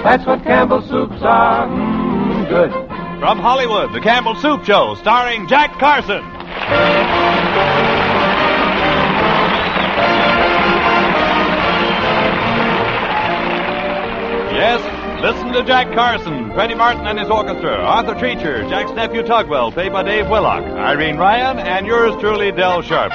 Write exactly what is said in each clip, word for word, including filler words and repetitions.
That's what Campbell soups are. Mmm, good. From Hollywood, The Campbell Soup Show, starring Jack Carson. Yes, listen to Jack Carson, Freddie Martin and his orchestra, Arthur Treacher, Jack's nephew Tugwell, played by Dave Willock, Irene Ryan, and yours truly, Del Sharbutt.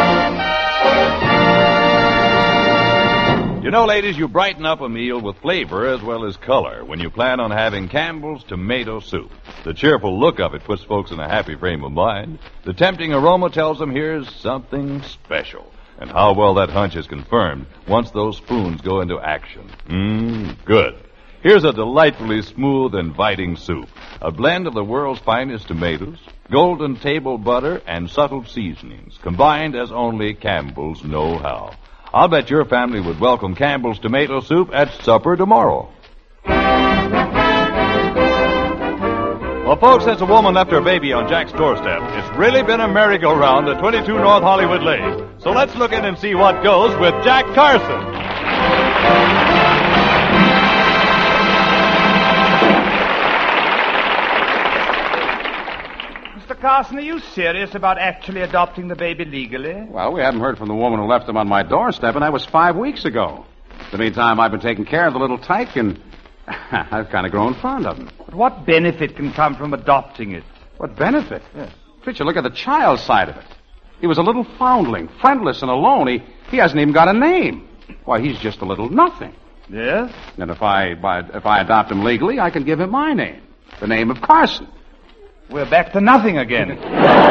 You know, ladies, you brighten up a meal with flavor as well as color when you plan on having Campbell's tomato soup. The cheerful look of it puts folks in a happy frame of mind. The tempting aroma tells them here's something special. And how well that hunch is confirmed once those spoons go into action. Mmm, good. Here's a delightfully smooth, inviting soup. A blend of the world's finest tomatoes, golden table butter, and subtle seasonings, combined as only Campbell's know how. I'll bet your family would welcome Campbell's tomato soup at supper tomorrow. Well, folks, as a woman left her baby on Jack's doorstep, it's really been a merry-go-round at twenty-two North Hollywood Lane. So let's look in and see what goes with Jack Carson. Mister Carson, are you serious about actually adopting the baby legally? Well, we haven't heard from the woman who left him on my doorstep, and that was five weeks ago. In the meantime, I've been taking care of the little tyke, and I've kind of grown fond of him. But what benefit can come from adopting it? What benefit? Yes. Treacher, look at the child side of it. He was a little foundling, friendless and alone. He, he hasn't even got a name. Why, he's just a little nothing. Yes? And if I, by, if I adopt him legally, I can give him my name, the name of Carson. We're back to nothing again.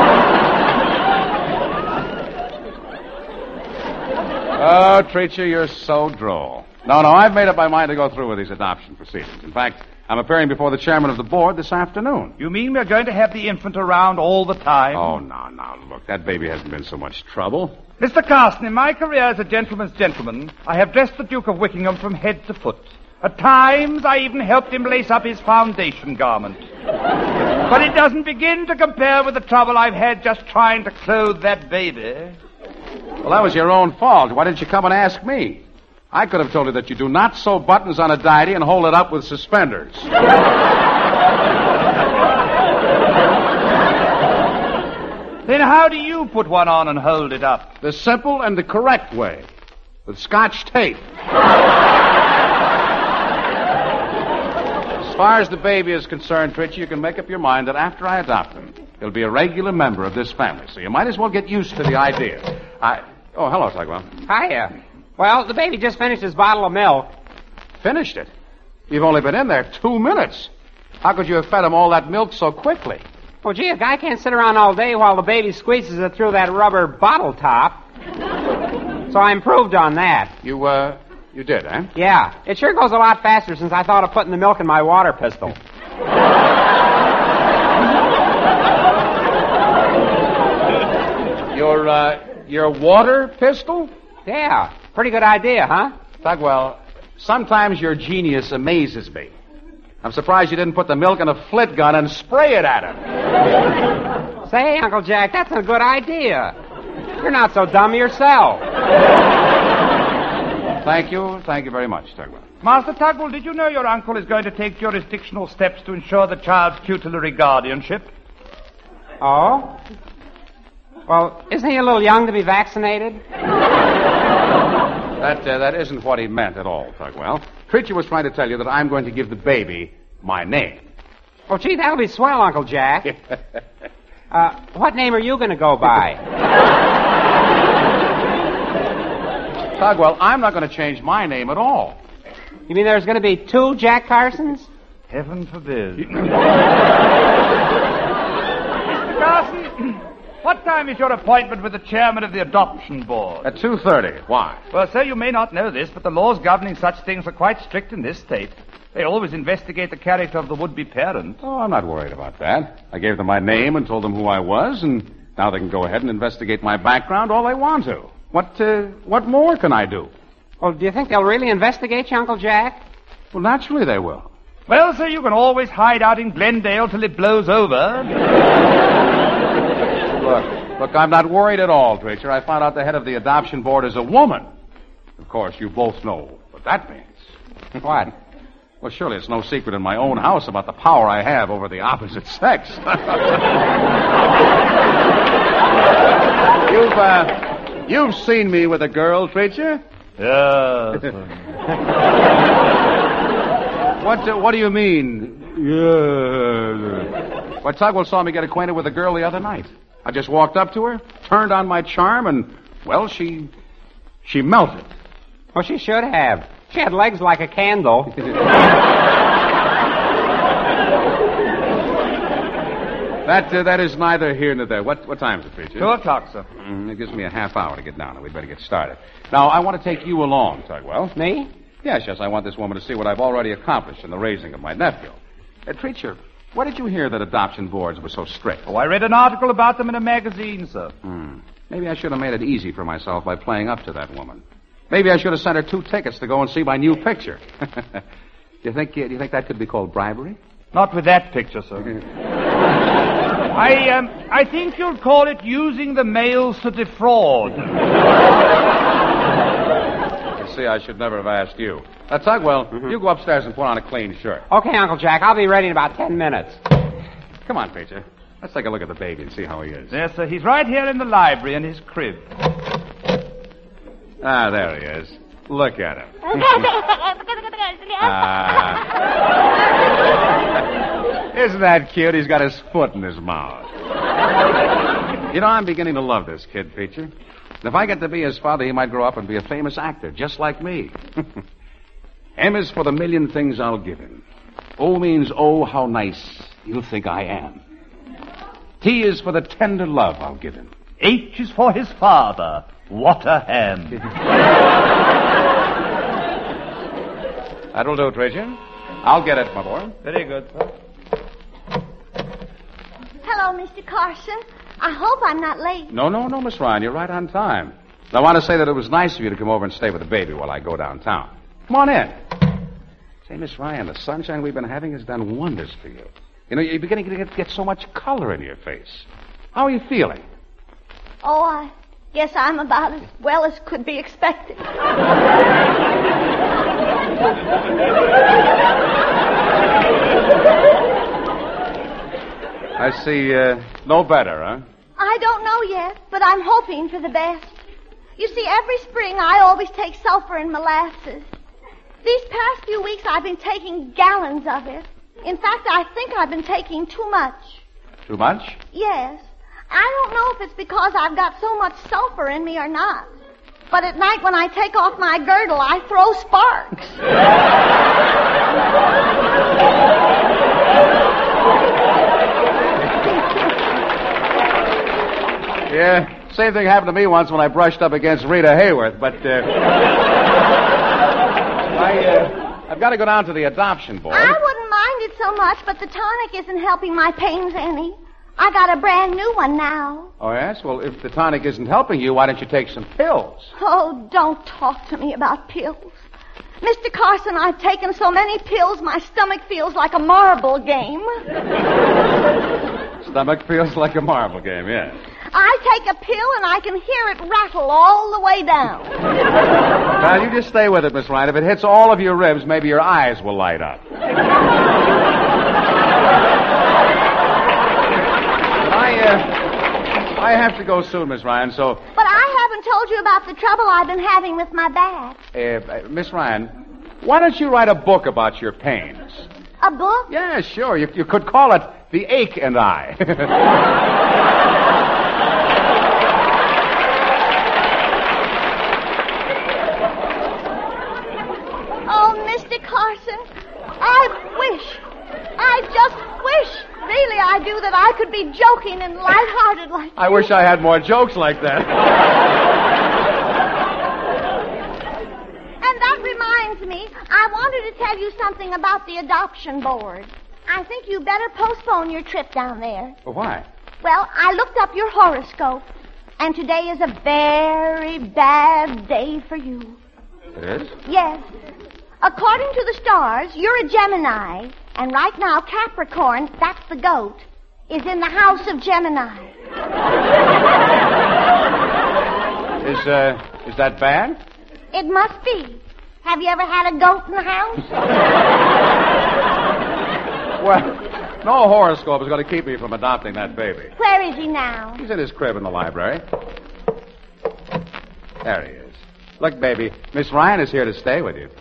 Oh, Treacher, you're so droll. No, no, I've made up my mind to go through with these adoption proceedings. In fact, I'm appearing before the chairman of the board this afternoon. You mean we're going to have the infant around all the time? Oh, no, no, look, that baby hasn't been so much trouble. Mister Carson, in my career as a gentleman's gentleman, I have dressed the Duke of Wickingham from head to foot. At times, I even helped him lace up his foundation garment. But it doesn't begin to compare with the trouble I've had just trying to clothe that baby. Well, that was your own fault. Why didn't you come and ask me? I could have told you that you do not sew buttons on a diety and hold it up with suspenders. Then how do you put one on and hold it up? The simple and the correct way. With Scotch tape. As far as the baby is concerned, Treacher, you can make up your mind that after I adopt him, he'll be a regular member of this family. So you might as well get used to the idea. I... Oh, hello, Tugwell. Hiya. Well, the baby just finished his bottle of milk. Finished it? You've only been in there two minutes. How could you have fed him all that milk so quickly? Well, gee, a guy can't sit around all day while the baby squeezes it through that rubber bottle top. So I improved on that. You, uh, you did, eh? Yeah. It sure goes a lot faster since I thought of putting the milk in my water pistol. Your, uh, your water pistol? Yeah. Pretty good idea, huh? Tugwell, sometimes your genius amazes me. I'm surprised you didn't put the milk in a flit gun and spray it at him. Say, Uncle Jack, that's a good idea. You're not so dumb yourself. Thank you. Thank you very much, Tugwell. Master Tugwell, did you know your uncle is going to take jurisdictional steps to ensure the child's tutelary guardianship? Oh? Well, isn't he a little young to be vaccinated? That, uh, that isn't what he meant at all, Tugwell. Treacher was trying to tell you that I'm going to give the baby my name. Oh, gee, that'll be swell, Uncle Jack. uh, what name are you going to go by? Tugwell, I'm not going to change my name at all. You mean there's going to be two Jack Carsons? Heaven forbid. Carson, what time is your appointment with the chairman of the adoption board? At two thirty. Why? Well, sir, you may not know this, but the laws governing such things are quite strict in this state. They always investigate the character of the would-be parent. Oh, I'm not worried about that. I gave them my name and told them who I was, and now they can go ahead and investigate my background all they want to. What, uh, what more can I do? Well, do you think they'll really investigate you, Uncle Jack? Well, naturally they will. Well, sir, you can always hide out in Glendale till it blows over. Look, look, I'm not worried at all, Treacher. I found out the head of the adoption board is a woman. Of course, you both know what that means. What? Well, surely it's no secret in my own house about the power I have over the opposite sex. You've, uh, you've seen me with a girl, Treacher? Yes. What, uh, what do you mean? Yeah. Well, Tugwell saw me get acquainted with a girl the other night. I just walked up to her, turned on my charm, and, well, she... she melted. Well, she should have. She had legs like a candle. that uh, that is neither here nor there. What what time is it, Treacher? Two o'clock, sir. Mm, it gives me a half hour to get down, and we'd better get started. Now, I want to take you along, Tugwell. Me? Yes, yes, I want this woman to see what I've already accomplished in the raising of my nephew. Uh, Treacher, where did you hear that adoption boards were so strict? Oh, I read an article about them in a magazine, sir. Hmm. Maybe I should have made it easy for myself by playing up to that woman. Maybe I should have sent her two tickets to go and see my new picture. do you think? Do you think that could be called bribery? Not with that picture, sir. I um, I think you'll call it using the mails to defraud. You see, I should never have asked you. Uh, Tugwell, mm-hmm. you go upstairs and put on a clean shirt. Okay, Uncle Jack. I'll be ready in about ten minutes. Come on, Preacher. Let's take a look at the baby and see how he is. Yes, sir. He's right here in the library in his crib. Ah, there he is. Look at him. Ah. Isn't that cute? He's got his foot in his mouth. You know, I'm beginning to love this kid, Preacher. If I get to be his father, he might grow up and be a famous actor, just like me. M is for the million things I'll give him. O means, oh, how nice you'll think I am. T is for the tender love I'll give him. H is for his father. What a ham. That'll do, Treacher. I'll get it, my boy. Very good, sir. Hello, Mister Carson. I hope I'm not late. No, no, no, Miss Ryan. You're right on time. I want to say that it was nice of you to come over and stay with the baby while I go downtown. Come on in. Say, Miss Ryan, the sunshine we've been having has done wonders for you. You know, you're beginning to get, get so much color in your face. How are you feeling? Oh, I guess I'm about as well as could be expected. I see, uh, no better, huh? I don't know yet, but I'm hoping for the best. You see, every spring I always take sulfur and molasses. These past few weeks I've been taking gallons of it. In fact, I think I've been taking too much. Too much? Yes. I don't know if it's because I've got so much sulfur in me or not. But at night when I take off my girdle, I throw sparks. Yeah, same thing happened to me once when I brushed up against Rita Hayworth, but, uh... I, uh... I've got to go down to the adoption board. I wouldn't mind it so much, but the tonic isn't helping my pains any. I got a brand new one now. Oh, yes? Well, if the tonic isn't helping you, why don't you take some pills? Oh, don't talk to me about pills. Mister Carson, I've taken so many pills, my stomach feels like a marble game. Stomach feels like a marble game, yes. I take a pill and I can hear it rattle all the way down. Well, you just stay with it, Miss Ryan. If it hits all of your ribs, maybe your eyes will light up. I, uh, I have to go soon, Miss Ryan, so... But I haven't told you about the trouble I've been having with my back. Uh, uh, Miss Ryan, why don't you write a book about your pains? A book? Yeah, sure. You, you could call it The Ache and I. Oh, Mister Carson, I wish, I just wish, really I do, that I could be joking and lighthearted like I you. wish I had more jokes like that. And that reminds me, I wanted to tell you something about the adoption board. I think you better postpone your trip down there. Well, why? Well, I looked up your horoscope, and today is a very bad day for you. It is? Yes. According to the stars, you're a Gemini, and right now Capricorn, that's the goat, is in the house of Gemini. Is, uh, is that bad? It must be. Have you ever had a goat in the house? Well, no horoscope is going to keep me from adopting that baby. Where is he now? He's in his crib in the library. There he is. Look, baby, Miss Ryan is here to stay with you.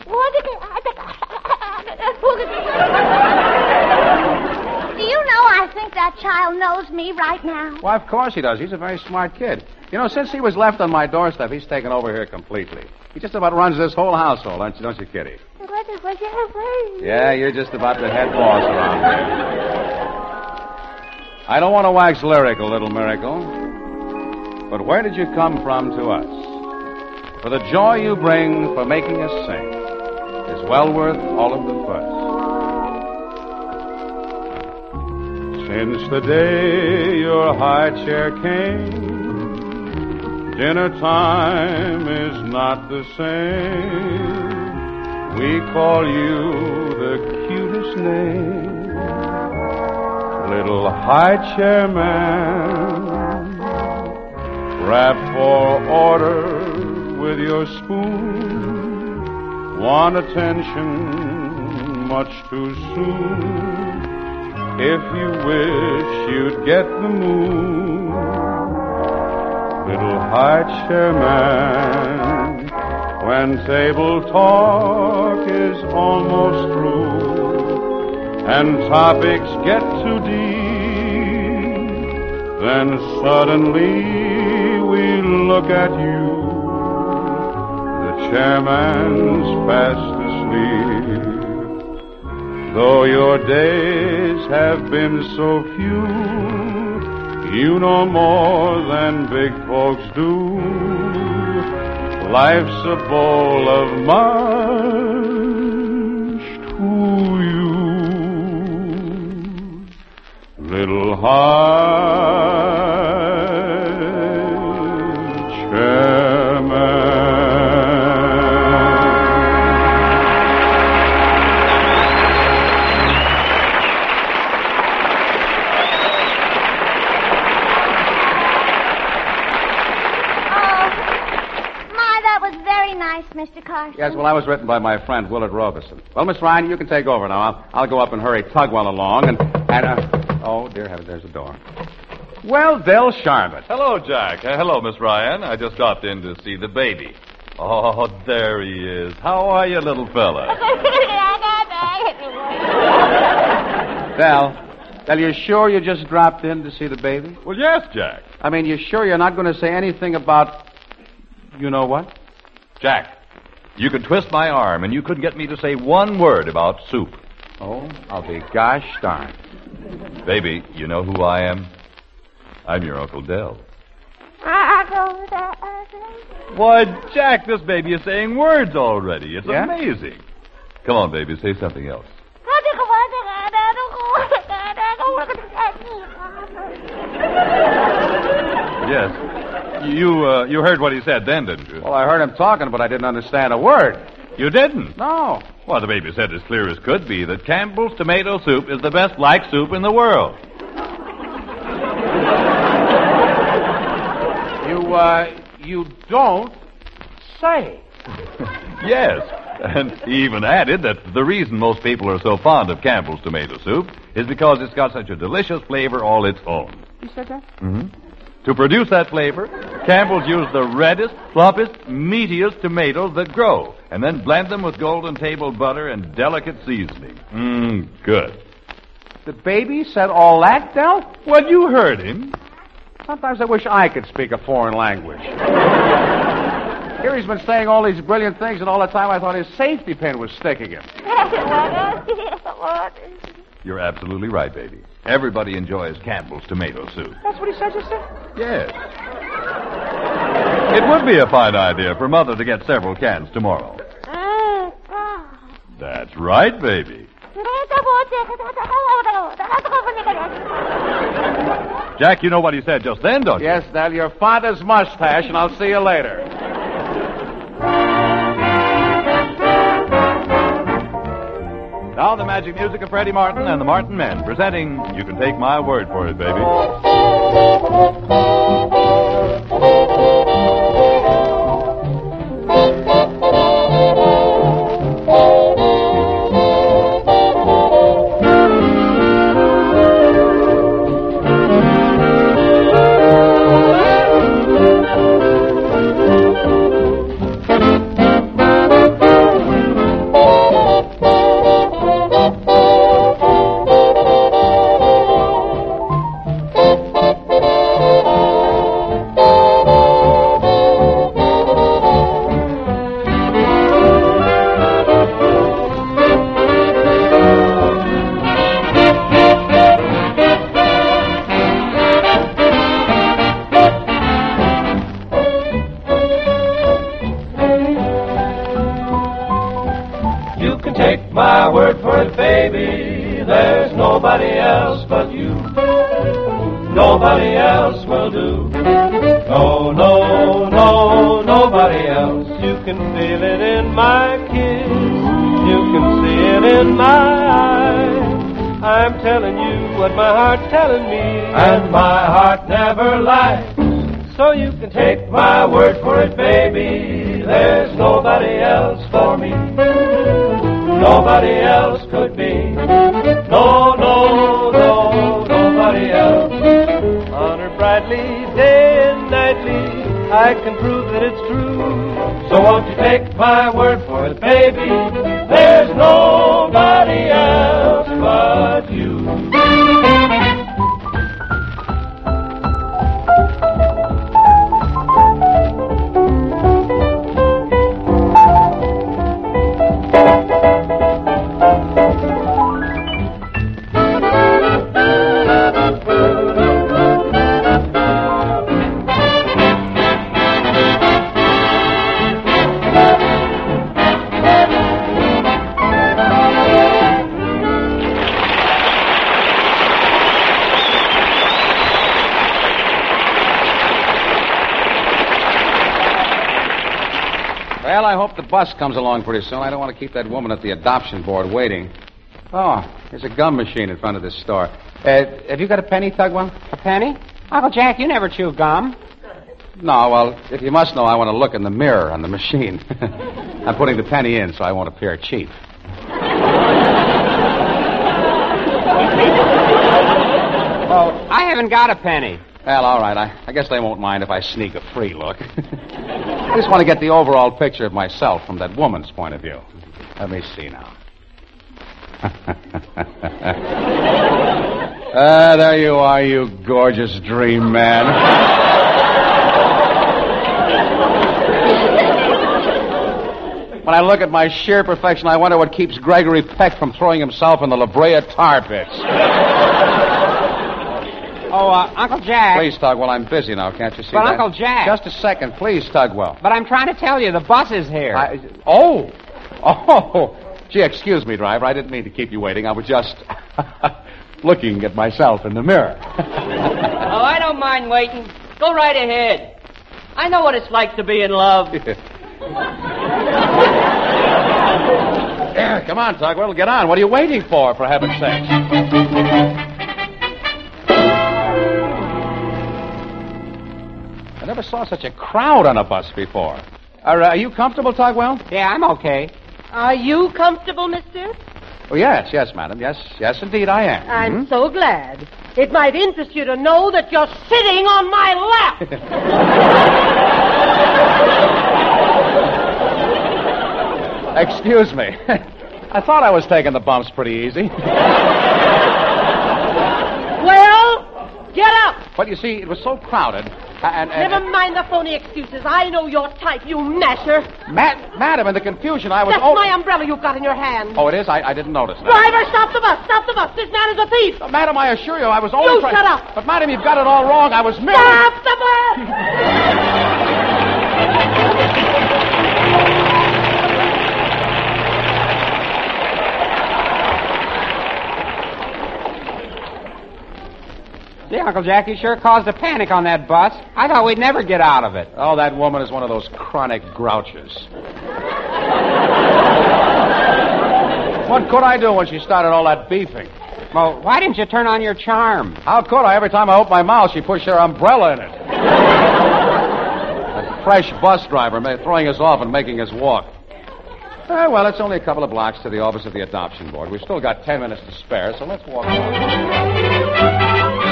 Do you know I think that child knows me right now? Why, of course he does. He's a very smart kid. You know, since he was left on my doorstep, he's taken over here completely. He just about runs this whole household, don't you, don't you, Kitty? Yeah, you're just about the head boss around here. I don't want to wax lyrical, little miracle, but where did you come from to us? For the joy you bring for making us sing is well worth all of the fuss. Since the day your high chair came, dinner time is not the same. We call you the cutest name, little high chair man. Rap for order with your spoon. Want attention much too soon. If you wish you'd get the moon, little high chair man. When table talk is almost through and topics get too deep, then suddenly we look at you. The chairman's fast asleep. Though your days have been so few, you know more than big folks do. Life's a bowl of mush to you, little high chairman. Mister Carson. Yes, well, I was written by my friend Willard Robeson. Well, Miss Ryan, you can take over now. I'll, I'll go up and hurry Tugwell along and... and uh, oh, dear heavens, there's the door. Well, Del Sharbutt. Hello, Jack. Uh, hello, Miss Ryan. I just stopped in to see the baby. Oh, there he is. How are you, little fella? Del, Del, you sure you just dropped in to see the baby? Well, yes, Jack. I mean, you sure you're not going to say anything about... you know what? Jack, you could twist my arm, and you couldn't get me to say one word about soup. Oh, I'll be gosh darn. Baby, you know who I am? I'm your Uncle Del. Why, Jack, this baby is saying words already. It's Yeah? amazing. Come on, baby, say something else. Yes. You, uh, you heard what he said then, didn't you? Well, I heard him talking, but I didn't understand a word. You didn't? No. Well, the baby said as clear as could be that Campbell's tomato soup is the best like soup in the world. You, uh, you don't say. Yes. And he even added that the reason most people are so fond of Campbell's tomato soup is because it's got such a delicious flavor all its own. You said that? Mm-hmm. To produce that flavor, Campbell's use the reddest, plumpest, meatiest tomatoes that grow, and then blend them with golden table butter and delicate seasoning. Mmm, good. The baby said all that, Del? Well, you heard him. Sometimes I wish I could speak a foreign language. Here he's been saying all these brilliant things, and all the time I thought his safety pin was sticking him. You're absolutely right, baby. Everybody enjoys Campbell's tomato soup. That's what he said, you said? Yes. It would be a fine idea for Mother to get several cans tomorrow. That's right, baby. Jack, you know what he said just then, don't you? Yes, Del, your father's mustache, and I'll see you later. Now the magic music of Freddie Martin and the Martin Men, presenting You Can Take My Word for It, Baby. my word for it, baby, there's nobody else but you. Nobody else will do. No, no, no, nobody else. You can feel it in my kiss. You can see it in my eyes. I'm telling you what my heart's telling me, and my heart never lies. So you can take my word for it, baby, there's nobody else for me. Nobody else could be. No, no, no, nobody else. Honor brightly, day and nightly, I can prove that it's true. So won't you take my word for it, baby, there's nobody else but you. Well, I hope the bus comes along pretty soon. I don't want to keep that woman at the adoption board waiting. Oh, there's a gum machine in front of this store. Uh, have you got a penny, Tugwell? A penny? Uncle Jack, you never chew gum. No, well, if you must know, I want to look in the mirror on the machine. I'm putting the penny in so I won't appear cheap. Oh, I haven't got a penny. Well, all right. I, I guess they won't mind if I sneak a free look. I just want to get the overall picture of myself from that woman's point of view. Let me see now. Ah, there you are, you gorgeous dream man. When I look at my sheer perfection, I wonder what keeps Gregory Peck from throwing himself in the La Brea tar pits. Oh, uh, Uncle Jack. Please, Tugwell, I'm busy now. Can't you see but that? Uncle Jack. Just a second, please, Tugwell. But I'm trying to tell you, the bus is here. I, oh. Oh. Gee, excuse me, driver. I didn't mean to keep you waiting. I was just looking at myself in the mirror. Oh, I don't mind waiting. Go right ahead. I know what it's like to be in love. Yeah, come on, Tugwell, get on. What are you waiting for, for heaven's sake? I never saw such a crowd on a bus before. Are, uh, are you comfortable, Tugwell? Yeah, I'm okay. Are you comfortable, mister? Oh, yes, yes, madam. Yes, yes, indeed, I am. I'm Hmm? so glad. It might interest you to know that you're sitting on my lap. Excuse me. I thought I was taking the bumps pretty easy. Well, get up. But you see, it was so crowded. And, and, Never mind the phony excuses. I know your type, you masher. Ma- madam, in the confusion, I was... That's oh- my umbrella you've got in your hand. Oh, it is? I, I didn't notice that. Driver, stop the bus. Stop the bus. This man is a thief. Uh, madam, I assure you, I was only You trying... shut up. But, madam, you've got it all wrong. I was merely... Stop the bus. Gee, Uncle Jack, you sure caused a panic on that bus. I thought we'd never get out of it. Oh, that woman is one of those chronic grouches. What could I do when she started all that beefing? Well, why didn't you turn on your charm? How could I? Every time I opened my mouth, she pushed her umbrella in it. That fresh bus driver ma- throwing us off and making us walk. Eh, well, it's only a couple of blocks to the office of the adoption board. We've still got ten minutes to spare, so let's walk along.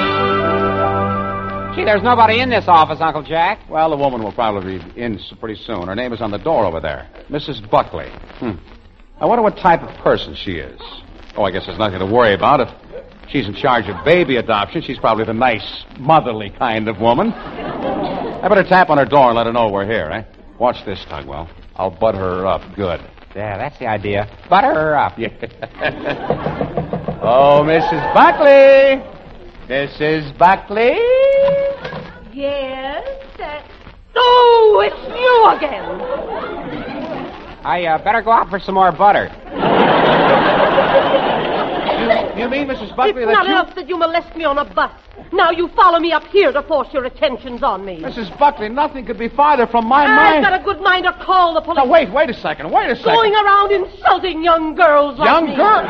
Gee, there's nobody in this office, Uncle Jack. Well, the woman will probably be in s- pretty soon. Her name is on the door over there. Missus Buckley. Hmm. I wonder what type of person she is. Oh, I guess there's nothing to worry about. If she's in charge of baby adoption, she's probably the nice, motherly kind of woman. I better tap on her door and let her know we're here, eh? Watch this, Tugwell. I'll butt her up good. Yeah, that's the idea. Butter her up. Yeah. Oh, Missus Buckley. Missus Buckley? Yes, that... Oh, it's you again. I uh, better go out for some more butter. you, you mean, Missus Buckley, It's that not you... enough that you molest me on a bus. Now you follow me up here to force your attentions on me. Missus Buckley, nothing could be farther from my I've mind. got a good mind to call the police. Now, wait, wait a second, wait a second. Going around insulting young girls like Young me. girl?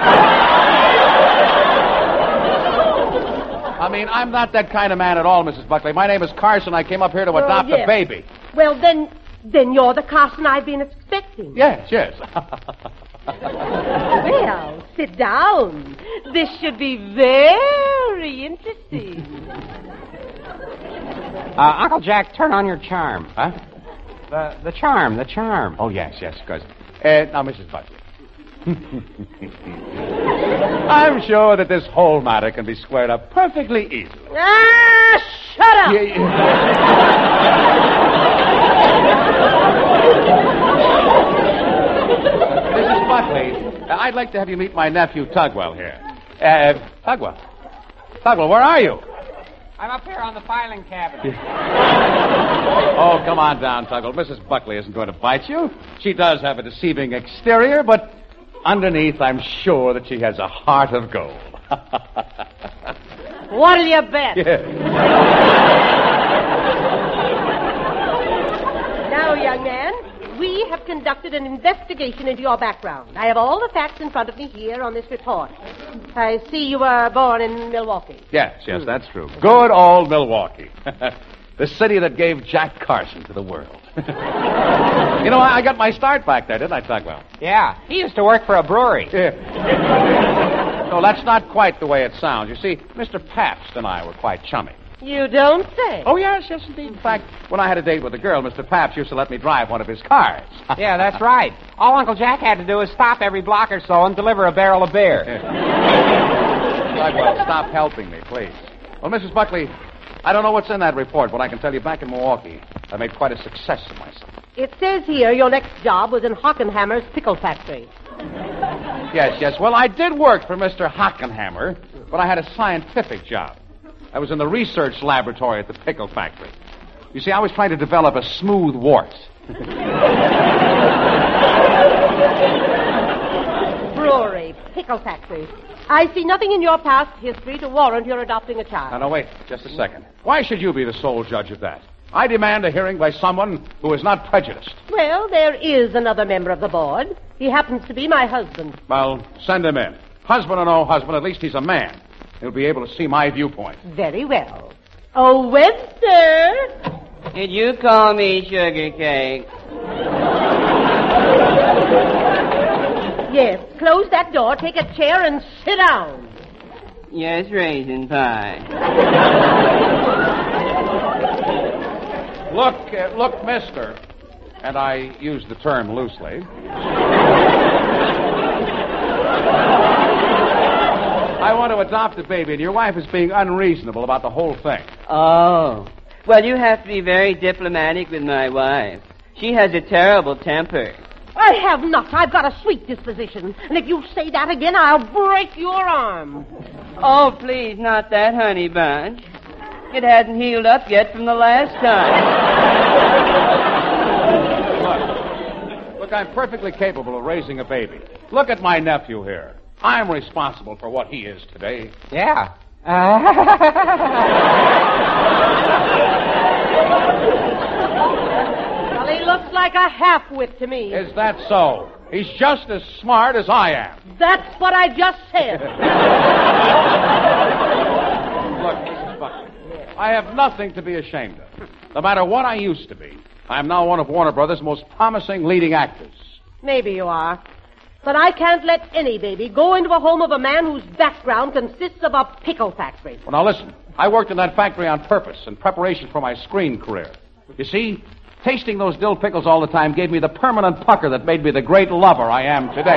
I mean, I'm not that kind of man at all, Missus Buckley. My name is Carson. I came up here to Oh, adopt yes. a baby. Well, then, then you're the Carson I've been expecting. Yes, yes. Well, sit down. This should be very interesting. Uh, Uncle Jack, turn on your charm. Huh? The the charm, the charm. Oh, yes, yes, of course. Uh, now, Missus Buckley. I'm sure that this whole matter can be squared up perfectly easily. Ah, shut up! Yeah, yeah. Missus Buckley, uh, I'd like to have you meet my nephew, Tugwell, here. Uh, Tugwell. Tugwell, where are you? I'm up here on the filing cabinet. Oh, come on down, Tugwell. Missus Buckley isn't going to bite you. She does have a deceiving exterior, but underneath, I'm sure that she has a heart of gold. What'll you bet? Yeah. Now, young man, we have conducted an investigation into your background. I have all the facts in front of me here on this report. I see you were born in Milwaukee. Yes, yes, that's true. Good old Milwaukee. The city that gave Jack Carson to the world. You know, I I got my start back there, didn't I, Tugwell? Yeah, he used to work for a brewery. Yeah. No, that's not quite the way it sounds. You see, Mister Pabst and I were quite chummy. You don't say. Oh, yes, yes, indeed. In fact, when I had a date with a girl, Mister Pabst used to let me drive one of his cars. Yeah, that's right. All Uncle Jack had to do was stop every block or so and deliver a barrel of beer. Tugwell, stop helping me, please. Well, Missus Buckley, I don't know what's in that report, but I can tell you back in Milwaukee, I made quite a success of myself. It says here your next job was in Hockenhammer's pickle factory. Yes, yes. Well, I did work for Mister Hockenhammer, but I had a scientific job. I was in the research laboratory at the pickle factory. You see, I was trying to develop a smooth wart. Brewery, pickle factory. I see nothing in your past history to warrant your adopting a child. Now, now, wait just a second. Why should you be the sole judge of that? I demand a hearing by someone who is not prejudiced. Well, there is another member of the board. He happens to be my husband. Well, send him in. Husband or no husband, at least he's a man. He'll be able to see my viewpoint. Very well. Oh, Webster! Did you call me sugar cake? Yes, close that door, take a chair, and sit down. Yes, raisin pie. Look, uh, look, mister, and I use the term loosely. I want to adopt a baby, and your wife is being unreasonable about the whole thing. Oh. Well, you have to be very diplomatic with my wife. She has a terrible temper. I have not. I've got a sweet disposition. And if you say that again, I'll break your arm. Oh, please, not that, honey bunch. It hasn't healed up yet from the last time. Look, look, I'm perfectly capable of raising a baby. Look at my nephew here. I'm responsible for what he is today. Yeah. Well, he looks like a half-wit to me. Is that so? He's just as smart as I am. That's what I just said. Look, Missus Buckley, I have nothing to be ashamed of. No matter what I used to be, I am now one of Warner Brothers' most promising leading actors. Maybe you are. But I can't let any baby go into a home of a man whose background consists of a pickle factory. Well, now listen. I worked in that factory on purpose in preparation for my screen career. You see, tasting those dill pickles all the time gave me the permanent pucker that made me the great lover I am today.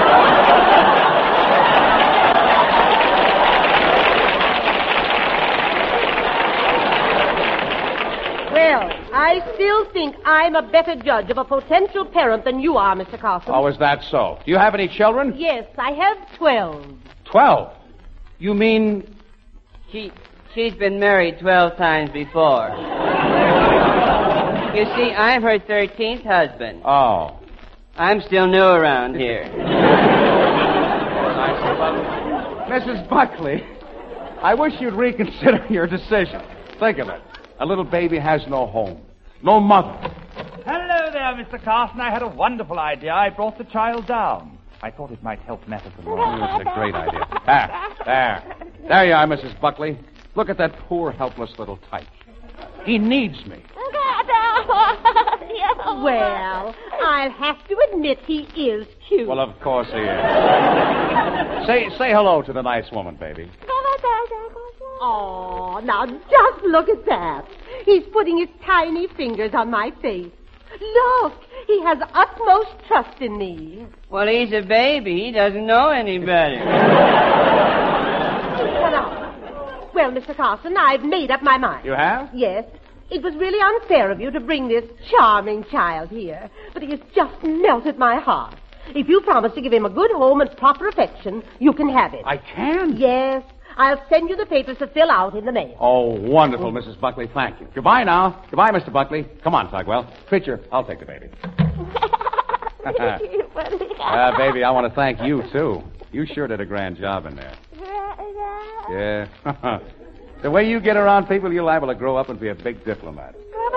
Well, I still think I'm a better judge of a potential parent than you are, Mister Carson. Oh, is that so? Do you have any children? Yes, I have twelve. Twelve? You mean... She, she's been married twelve times before. You see, I'm her thirteenth husband. Oh. I'm still new around here. I Missus Buckley, I wish you'd reconsider your decision. Think of it. A little baby has no home, no mother. Hello there, Mister Carson. I had a wonderful idea. I brought the child down. I thought it might help matters along. Oh, that's a great idea. There, there. There you are, Missus Buckley. Look at that poor, helpless little tyke. He needs me. Well, I'll have to admit he is cute. Well, of course he is. say, say hello to the nice woman, baby. Oh, now just look at that. He's putting his tiny fingers on my face. Look, he has utmost trust in me. Well, he's a baby. He doesn't know any better. Shut up. Well, Mister Carson, I've made up my mind. You have? Yes. It was really unfair of you to bring this charming child here, but he has just melted my heart. If you promise to give him a good home and proper affection, you can have it. I can? Yes. I'll send you the papers to fill out in the mail. Oh, wonderful, Missus Buckley. Thank you. Goodbye now. Goodbye, Mister Buckley. Come on, Tugwell. Preacher, I'll take the baby. Ah, uh, baby, I want to thank you, too. You sure did a grand job in there. Yeah. The way you get around people, you're liable to grow up and be a big diplomat.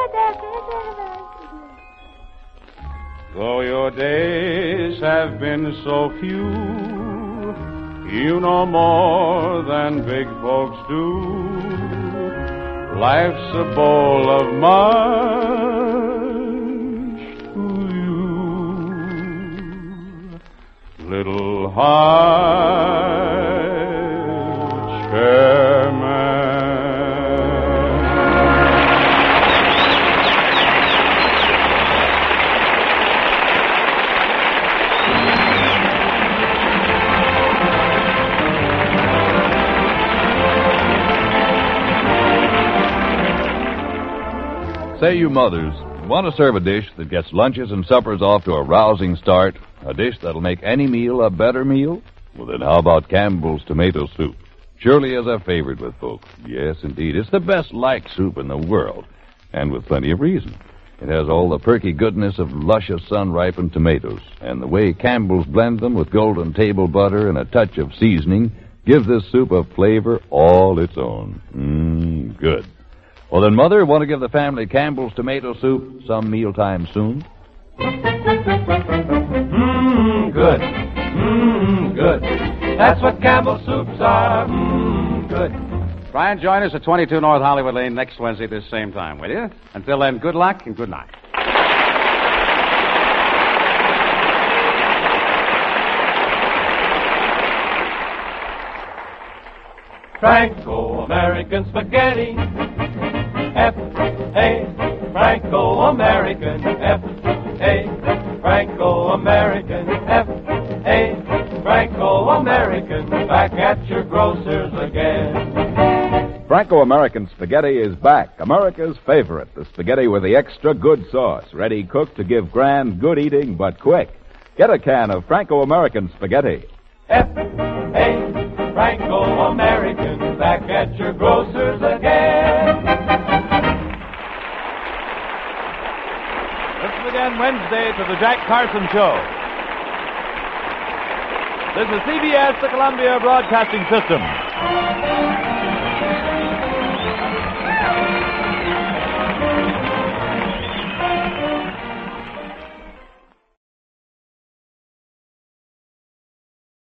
Though your days have been so few, you know more than big folks do. Life's a bowl of mush to you. Little high chairman. Say, you mothers, want to serve a dish that gets lunches and suppers off to a rousing start? A dish that'll make any meal a better meal? Well, then how about Campbell's tomato soup? Surely is a favorite with folks. Yes, indeed. It's the best liked soup in the world, and with plenty of reason. It has all the perky goodness of luscious sun-ripened tomatoes, and the way Campbell's blend them with golden table butter and a touch of seasoning gives this soup a flavor all its own. Mmm, good. Well, then, Mother, want to give the family Campbell's tomato soup some mealtime soon? Mmm, good. Mmm, good. That's what Campbell's soups are. Mmm, good. Try and join us at twenty-two North Hollywood Lane next Wednesday at this same time, will you? Until then, good luck and good night. Franco-American spaghetti. F A Franco-American. F A Franco-American. F A Franco-American. Back at your grocer's again. Franco-American spaghetti is back. America's favorite. The spaghetti with the extra good sauce. Ready cooked to give grand, good eating, but quick. Get a can of Franco-American spaghetti. F A Franco-American. Back at your grocer's again. Listen again Wednesday to the Jack Carson Show. This is C B S, the Columbia Broadcasting System.